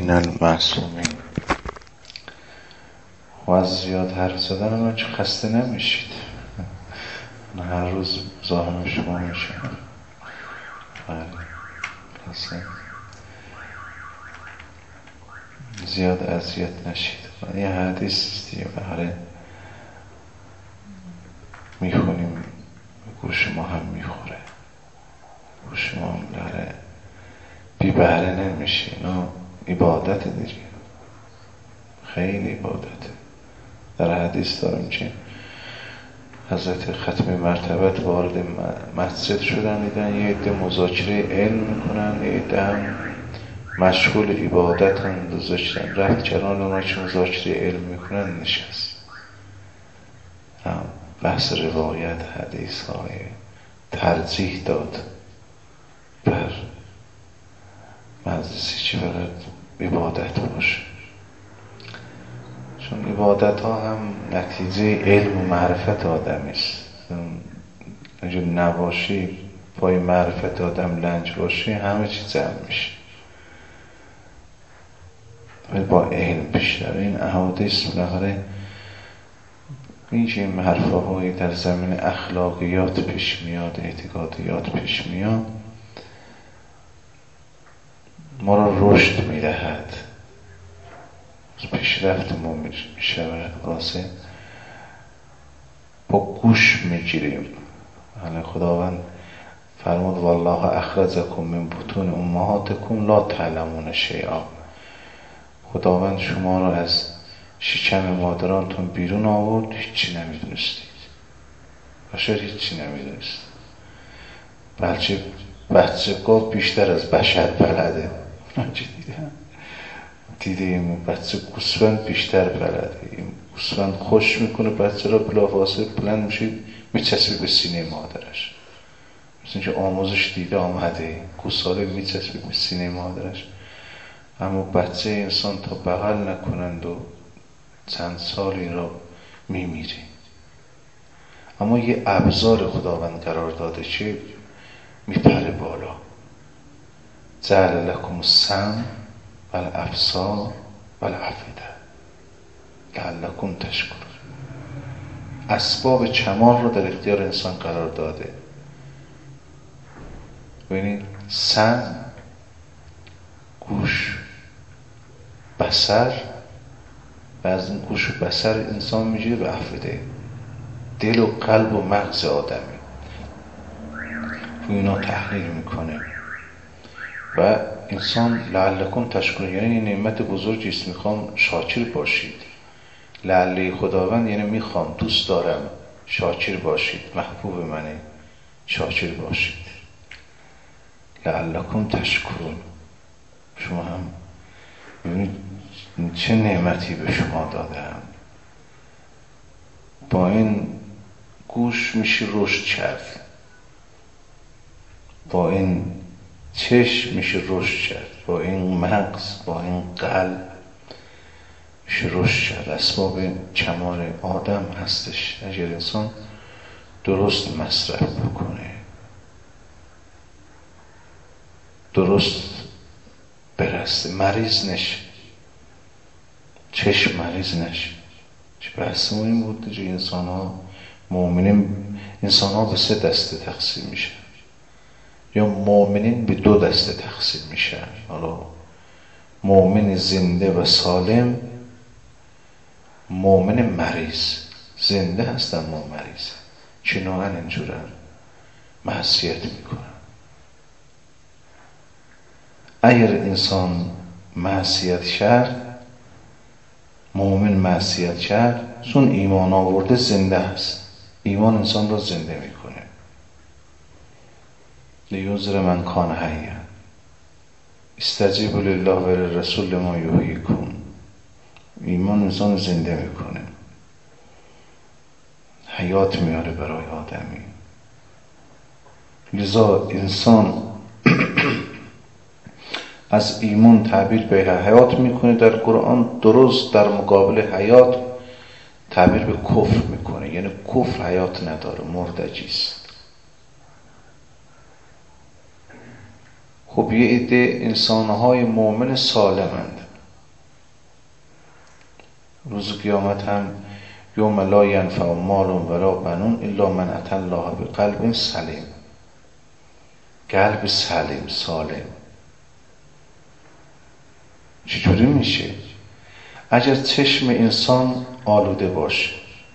من المعصومین. و از زیاد حرف زدن من چه خسته نمیشید؟ من هر روز زاهم شما میشم. زیاد اذیت نشید. یه حدیث دیگه بهره میخونیم، گوش ما هم میخوره، گوش ما هم بهره بی بهره نمیشه. اینا عبادت دیگه، خیلی عبادته. در حدیث داریم که حضرت ختم مرتبت وارد مسجد شدن، دیدن یه عده مذاکره علم میکنن، یه عده هم مشغول عبادت هم گذاشتن. رفت کنار اونا که مذاکره علم میکنن نشست. بحث روایت حدیث های ترجیح داد بر مجلسی که فقط عبادت باشه، چون عبادت ها هم نتیجه علم و معرفت آدمی است. اگه نباشی، پای معرفت آدم لنج باشی، همه چیز جمع میشه. با علم پیش در این احادیث بالاخره این حرفه هایی در زمین اخلاقیات پیش میاد، اعتقادیات پیش میاد، ما را رشد میدهد، پیشرفت ما میشود. خلاصه با گوش میگیریم. خداوند فرمود والله اخرجکم من بطون امهاتکم لا تعلمون شیئا. خداوند شما را از شکم مادرانتون بیرون آورد، هیچی نمیدونستید. بشر هیچی نمیدونست. بچه گاه بیشتر از بشر بلده. دیدیم بچه گوسفند بیشتر بلده. گوسفند خوش میکنه بچه را، بلافاصله بلند میشه میچسبه به سینه مادرش، مثل اینکه آموزش دیده آمده، گوساله میچسبه به سینه مادرش. اما بچه انسان تا بغل نکنند و چند سالی را میمیره. اما یه ابزار خداوند قرار داده که میپره بالا. جعل لکم السمع و الابصار و الافئده لعلکم تشکرون. اسباب کمال رو در اختیار انسان قرار داده. ببینید، سمع، گوش، بصر، و از این گوش و بصر انسان میگیره به افئده، دل و قلب و مغز آدمی، رو اینا تحلیل میکنه. و انسان لعلکم تشکرون، یعنی این نعمت بزرگی است، میخوام شاکر باشید. لعله خداوند یعنی میخوام، دوست دارم شاکر باشید، محبوب منه، شاکر باشید. لعلکم تشکرون. شما هم ببینید چه نعمتی به شما دادم. با این گوش میشه رشد کرد، با این چشم میشه رشد کرد، با این مغز، با این قلب میشه رشد کرد. اسباب کمال آدم هستش اگر انسان درست مصرف بکنه، درست برسته، مریض نشه، چشم مریض نشه. چه بحث مهم بود که انسان ها مؤمنین، انسان ها به 3 دسته تقسیم میشن، یا مؤمنین به 2 دسته تقسیم میشن. حالا مؤمن زنده و سالم، مؤمن مریض. زنده هستن ما مریض، چنان اینجورن، معصیت میکنن. اگر انسان معصیت کرد، مؤمن معصیت کرد، چون ایمان آورده زنده است، ایمان انسان را زنده میکنه. لیونذر من کان حیا استجیبوا لله و للرسول ما یحییکم. ایمان انسان زنده میکنه، حیات میاره برای آدمی. لذا انسان از ایمان تعبیر به حیات میکنه در قرآن، درست در مقابل حیات تعبیر به کفر میکنه. یعنی کفر حیات نداره، مردجیست. خب یه عده انسانهای مؤمن سالمند، روز قیامت هم یوم لا ینفع مال ولا بنون الا من اتى الله بقلب سلیم، قلب سلیم سالم. چجوری میشه؟ اگر چشم انسان آلوده باشه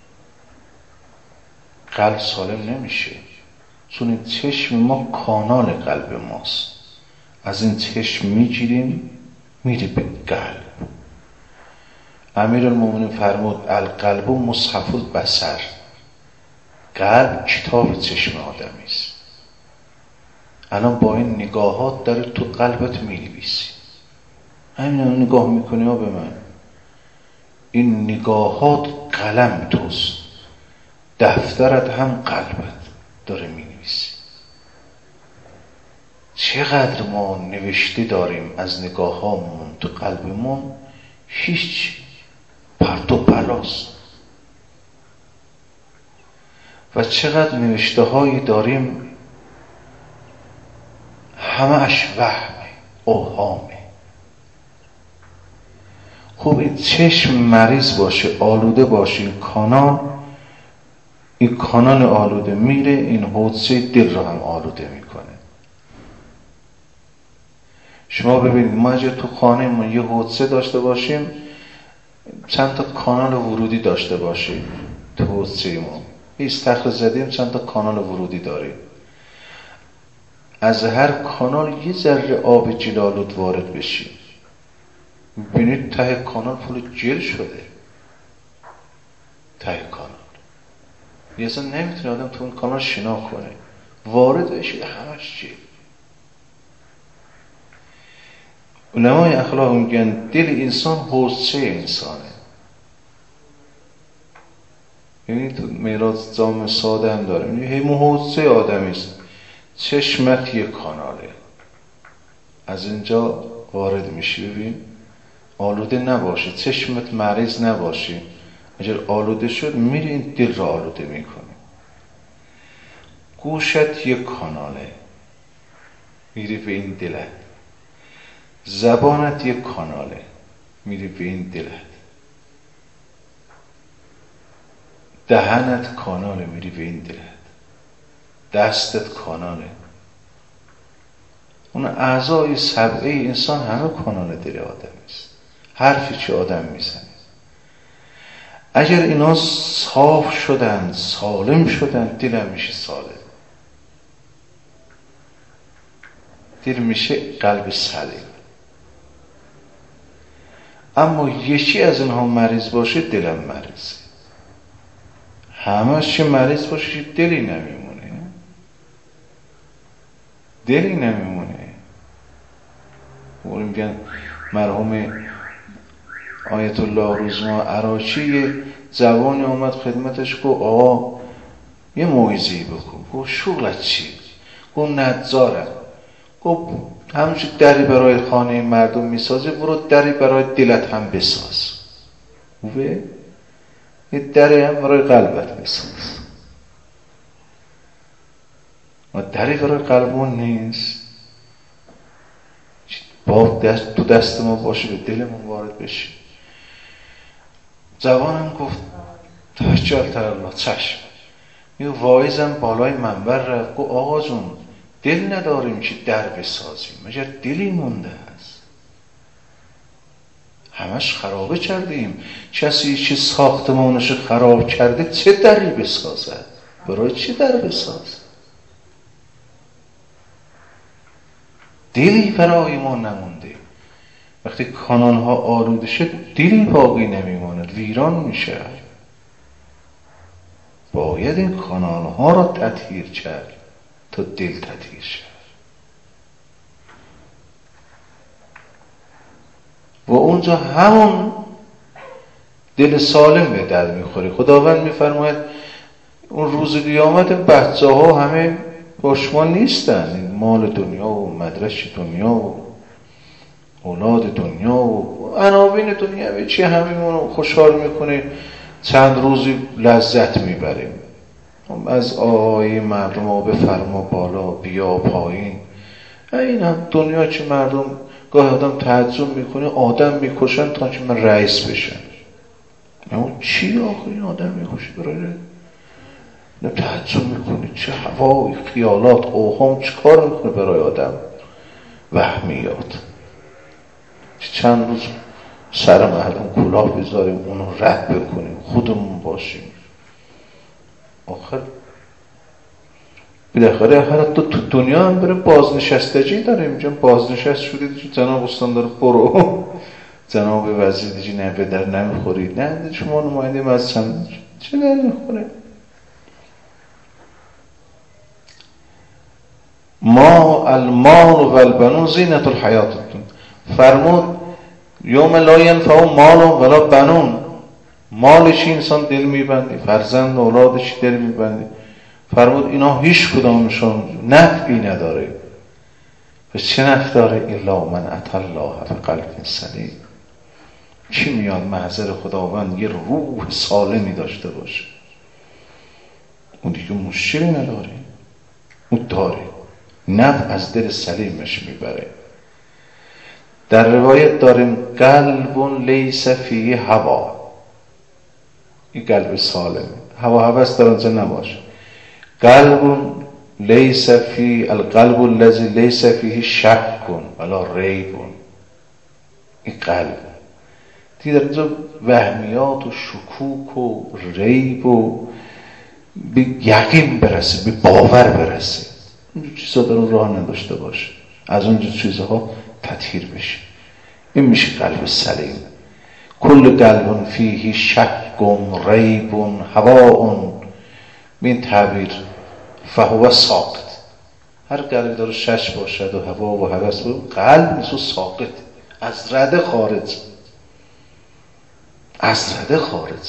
قلب سالم نمیشه، چون این چشم ما کانال قلب ماست، از این چشم میگیریم میره به قلب. امیرالمومنین فرمود القلب مصحف البصر، قلب کتاب چشم آدمی است. الان با این نگاهات داره تو قلبت مینویسی، همین نگاه میکنی ها به من، این نگاهات قلم توست، دفترت هم قلبت داره مینویسی. چقدر ما نوشته داریم از نگاه هامون تو قلبمون، هیچ، پرت و پلاست. و چقدر نوشته هایی داریم همه اش وهمه، اوهامه. خب این چشم مریض باشه، آلوده باشه، این کانال آلوده میره، این حوضه دل رو هم آلوده میکنه. شما ببینید ما اگر تو خانه ما یه حوضه داشته باشیم، چند تا کانال ورودی داشته باشیم تو حوضه ما، یه استخر زدیم چند تا کانال ورودی داریم، از هر کانال یه ذره آب جلالود وارد بشیم، ببینید ته کانال پول جل شده. ته کانال یه اصلا نمیتونه آدم تو اون کانال شنا کنه، وارد بشه همش جل. علمای اخلاق میگن دل انسان حوضچه انسانه. یعنی تو میراث جام ساده هم داره، یعنی همون حوضچه آدمی است. چشمت یک کاناله، از اینجا وارد میشی. ببین آلوده نباشه، چشمت مریض نباشه، اگر آلوده شد میری این دل را آلوده میکنه. گوشت یک کاناله، میری به این دلت. زبانت یک کاناله، میری به این دلت. دهنت کاناله، میری به این دلت. دستت کاناله. اون اعضای سبعه انسان همه کانال دل آدم است. حرفی چه آدم میزنه، اگر اینا صاف شدن، سالم شدن، دلم میشه سالم، دل میشه قلب سلیم. اما یکی از اینها مریض باشه دلم مریضه. همش چه مریض باشه دلی نمیمونه، دلی نمیمونه. میگن مرحوم آیت الله روزما عراقی جوانی اومد خدمتش، گفت آقا یه موعظه‌ای بکن. گفت شغلت چی؟ گفت نجارم. گفت همونجور دری برای خانه مردم میسازه، برو دری برای دلت هم بساز. خوبه؟ یه دری هم برای قلبت بساز. و دری برای قلبمون نیست، با تو دست ما باشه به دلمون وارد بشه. جوانم گفت تحجل الله، چشم. یه واعظم بالای منبر رفت، گفت آقا جون دل نداریم که در بسازیم، مگر دلی مونده هست؟ همش خرابه کردیم. کسی که ساختمانش خراب کرده چه دری بسازد؟ برای چه در بساز؟ دلی برای ما نمونده. وقتی کانالها آلوده شد دلی باقی نمیماند، ویران میشه. باید این کانالها را تطهیر کرد تا دل تطهیر شد. و اونجا همون دل سالم به در میخوری. خداوند میفرماید اون روز قیامت بچه ها همه با شما نیستن، مال دنیا و مدرش دنیا و اولاد دنیا و عناوین دنیا چی همینمونو خوشحال میکنه، چند روزی لذت میبریم. از آقای مردم ها بفرما بالا بیا پایین. این هم دنیا چه مردم گاهی آدم تعجب میکنه، آدم میکشن تا که من رئیس بشن. اما چی آخه این آدم میخوشه برای نه تعجب میکنه چه هوای خیالات اوهام چه کار میکنه برای آدم وهمیات. چند روز سر مردم کلاه بذاریم اونو رد بکنیم خودمون باشیم. آخر بالاخره حتی تو دنیا هم بره بازنشستگی داریم. اینجا بازنشست شدید جناب استاندار برو جناب وزیر دیجی نه به در نمیخورید نه شما نماینده مذهب چه در میخوره. ما المال و البنون زینت الحیات الدنیا. فرمود یوم لا ینفع مال ولا بنون. مالش انسان دل میبنده، فرزند اولادش دل میبنده. فرمود اینا هیچ کدامشون نفعی نداره. پس چه نفع داره؟ الا من اتى الله بقلب سلیم. کی میاد محضر خداوند یه روح سالمی داشته باشه؟ اون دیگه مشکلی نداره، اون داره نفع از دل سلیمش میبره. در روایت داریم قلب لیس فیه هوا. این قلب سالم، هوا هوس در اونجا نباشه. قلب لیس فی القلب الذی لیس فیه شک ولا ریب. این قلب دیگه در اینجا وهمیات و شکوک و ریب و به یقین برسه، به باور برسه. اونجا چیزا در اون راه نداشته باشه، از اونجا چیزها تطهیر بشه. این میشه قلب سلیم. کل قلب فیه شک ریب هواء. این تعبیر فهو ساقط. هر قلب داره شش باشد و هوا و هوس بود، قلب نیست و ساقط، از رده خارج، از رده خارج.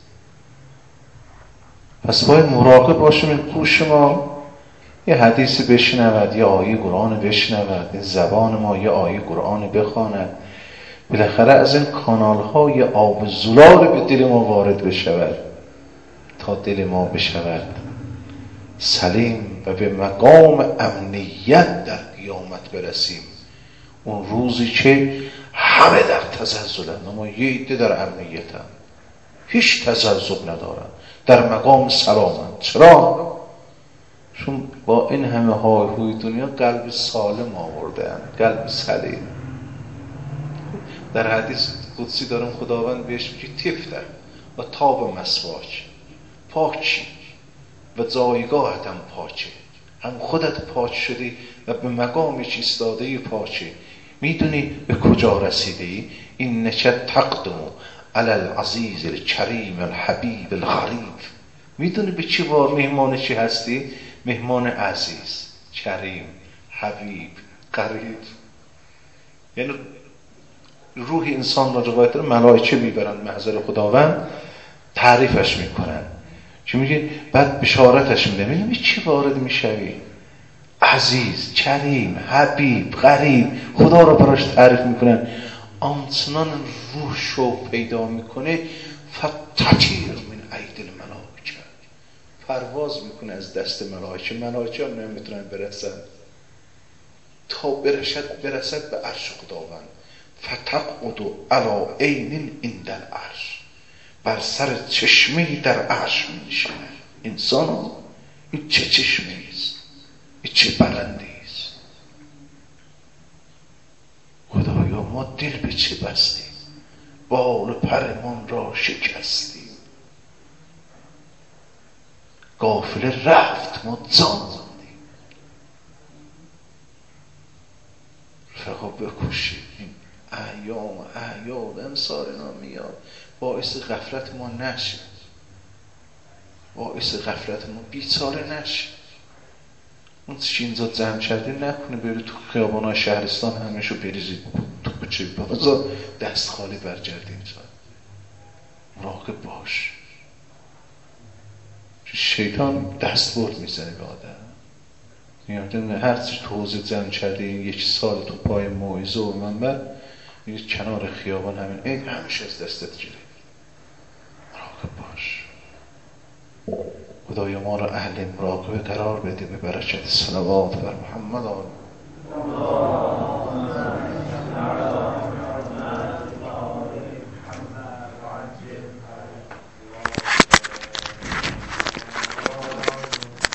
پس باید مراقب باشیم این گوش ما یه حدیثی بشنود، یه آیه قرآن بشنود، این زبان ما یه آیه قرآن بخواند، بالاخره از این کانال های آب زلال به دل ما وارد بشود تا دل ما بشود سلیم و به مقام امنیت در قیامت برسیم. اون روزی که همه در تزلزلند اما یه عده در امنیت هم هیچ تزلزل ندارن، در مقام سلامند. چرا؟ چون با این همه هایهوی دنیا قلب سالم آوردن، قلب سلیم. در حدیث قدسی دارم خداوند بهش میگه تفتر و تاب مسواک، پاکی و جایگاهت هم پاکه، هم خودت پاک شدی و به مقامش ایستاده پاکه. میدونی به کجا رسیده ای؟ این نکت تقدم علی العزیز الکریم الحبیب الغریب. میدونی به چی بار مهمان چی هستی؟ مهمان عزیز، کریم، حبیب، غریب. یعنی روح انسان را روایت داره ملائکه میبرن محضر خداوند تعریفش میکنن، چی میگه؟ بعد بشارتش میده. میدونی چی وارد میشوی؟ عزیز، کریم، حبیب، غریب. خدا را براش تعریف میکنن. آنچنان روح شوق پیدا میکنه فتطیر من اید الملائکه، پرواز میکنه از دست ملائکه. ملائکه هم نمیتونن برسن تا برسد به عرش خداوند. فتقعد علی عین عند العرش، بر سر چشمه‌ای در عرش می‌نشینه. انسان این چه چشمه‌ای است، این چه بلندی است. خدایا ما دل به چه بستیم، بال پرمان را شکستیم. قافله رفت ما جان زدیم. رفقا بکشید این ایام اعیاد امسال اینا میاد باعث غفلت ما نشه، باعث غفلت ما بیچاره نشه. اون شینزاد زمشدی نکنه بری تو خیابان‌های شهرستان همشو بریزید تو کوچه بازار دست خالی برگردیم. مراقب باش، شیطان دست برد میزنه به آدم. میگم هر چی تو حوزه زمشدی یک سال تو پای موعظه و منبر میگه کنار خیابان همین عید همیشه از دستت گیره. مراقب باش. خدای ما را اهل مراقبه قرار بده به برکت صلوات بر محمد آمین.